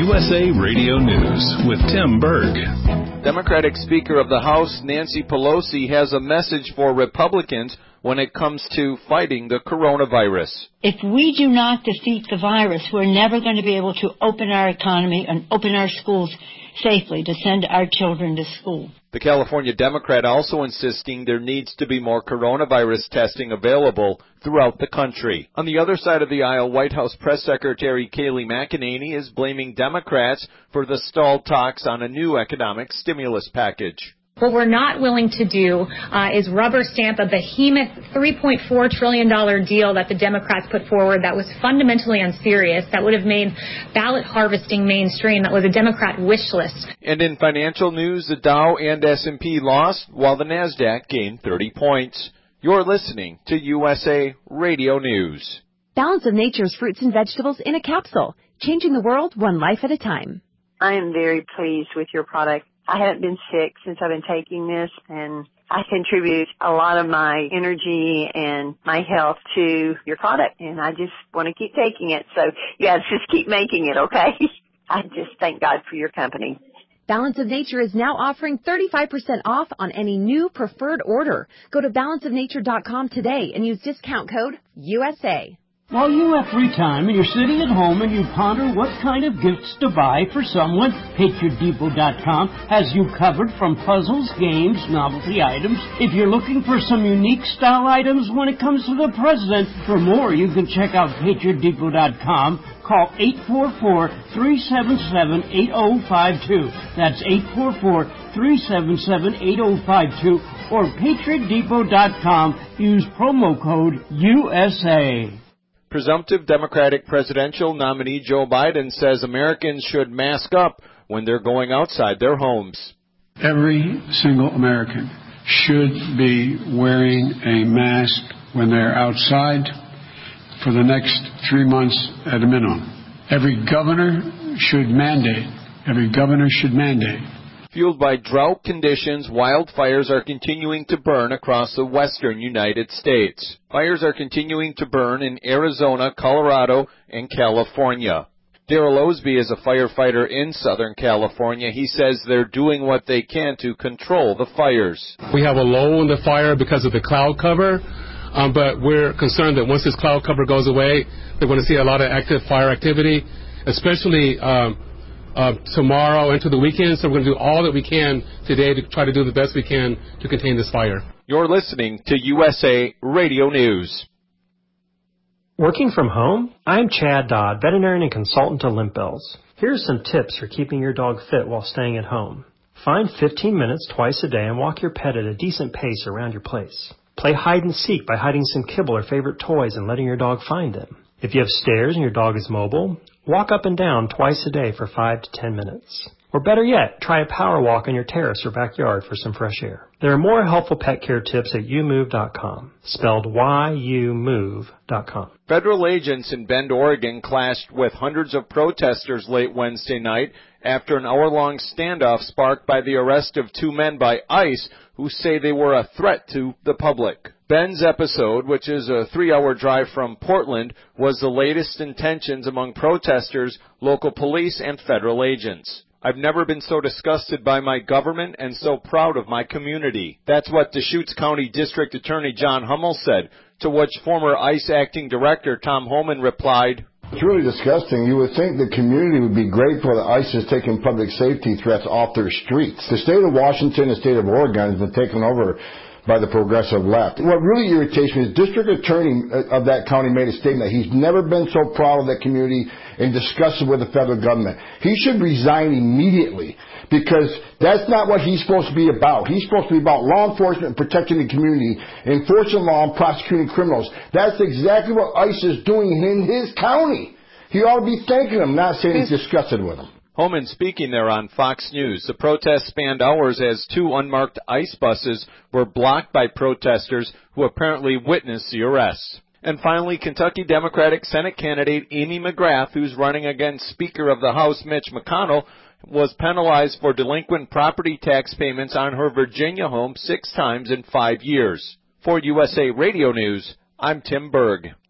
USA Radio News with Tim Berg. Democratic Speaker of the House Nancy Pelosi has a message for Republicans when it comes to fighting the coronavirus. If we do not defeat the virus, we're never going to be able to open our economy and open our schools safely to send our children to school. The California Democrat also insisting there needs to be more coronavirus testing available throughout the country. On the other side of the aisle, White House Press Secretary Kayleigh McEnany is blaming Democrats for the stalled talks on a new economic stimulus package. What we're not willing to do is rubber stamp a behemoth $3.4 trillion deal that the Democrats put forward that was fundamentally unserious, that would have made ballot harvesting mainstream, that was a Democrat wish list. And in financial news, the Dow and S&P lost while the NASDAQ gained 30 points. You're listening to USA Radio News. Balance of Nature's fruits and vegetables in a capsule, changing the world one life at a time. I am very pleased with your product. I haven't been sick since I've been taking this, and I contribute a lot of my energy and my health to your product, and I just want to keep taking it. So, yeah, just keep making it, okay? I just thank God for your company. Balance of Nature is now offering 35% off on any new preferred order. Go to balanceofnature.com today and use discount code USA. While you have free time and you're sitting at home and you ponder what kind of gifts to buy for someone, PatriotDepot.com has you covered from puzzles, games, novelty items. If you're looking for some unique style items when it comes to the president, for more you can check out PatriotDepot.com. Call 844-377-8052. That's 844-377-8052 or PatriotDepot.com. Use promo code USA. Presumptive Democratic presidential nominee Joe Biden says Americans should mask up when they're going outside their homes. Every single American should be wearing a mask when they're outside for the next 3 months at a minimum. Every governor should mandate. Fueled by drought conditions, wildfires are continuing to burn across the western United States. Fires are continuing to burn in Arizona, Colorado, and California. Daryl Osby is a firefighter in Southern California. He says they're doing what they can to control the fires. We have a low in the fire because of the cloud cover, but we're concerned that once this cloud cover goes away, they're going to see a lot of active fire activity, especially tomorrow into the weekend, so we're going to do all that we can today to try to do the best we can to contain this fire. You're listening to USA Radio News. Working from home? I'm Chad Dodd, veterinarian and consultant to Limp Bells. Here's some tips for keeping your dog fit while staying at home. Find 15 minutes twice a day and walk your pet at a decent pace around your place. Play hide and seek by hiding some kibble or favorite toys and letting your dog find them. If you have stairs and your dog is mobile, walk up and down twice a day for 5 to 10 minutes. Or better yet, try a power walk on your terrace or backyard for some fresh air. There are more helpful pet care tips at youmove.com, spelled youmove.com. Federal agents in Bend, Oregon clashed with hundreds of protesters late Wednesday night after an hour-long standoff sparked by the arrest of 2 men by ICE who say they were a threat to the public. Bend's episode, which is a 3-hour drive from Portland, was the latest in tensions among protesters, local police, and federal agents. I've never been so disgusted by my government and so proud of my community. That's what Deschutes County District Attorney John Hummel said, to which former ICE Acting Director Tom Homan replied, "It's really disgusting. You would think the community would be grateful that ICE is taking public safety threats off their streets. The state of Washington and the state of Oregon has been taken over by the progressive left. What really irritates me is District Attorney of that county made a statement that he's never been so proud of that community and disgusted with the federal government. He should resign immediately because that's not what he's supposed to be about. He's supposed to be about law enforcement and protecting the community, enforcing law and prosecuting criminals. That's exactly what ICE is doing in his county. He ought to be thanking them, not saying he's disgusted with them." Homan speaking there on Fox News. The protest spanned hours as 2 unmarked ICE buses were blocked by protesters who apparently witnessed the arrest. And finally, Kentucky Democratic Senate candidate Amy McGrath, who's running against Speaker of the House Mitch McConnell, was penalized for delinquent property tax payments on her Virginia home 6 times in 5 years. For USA Radio News, I'm Tim Berg.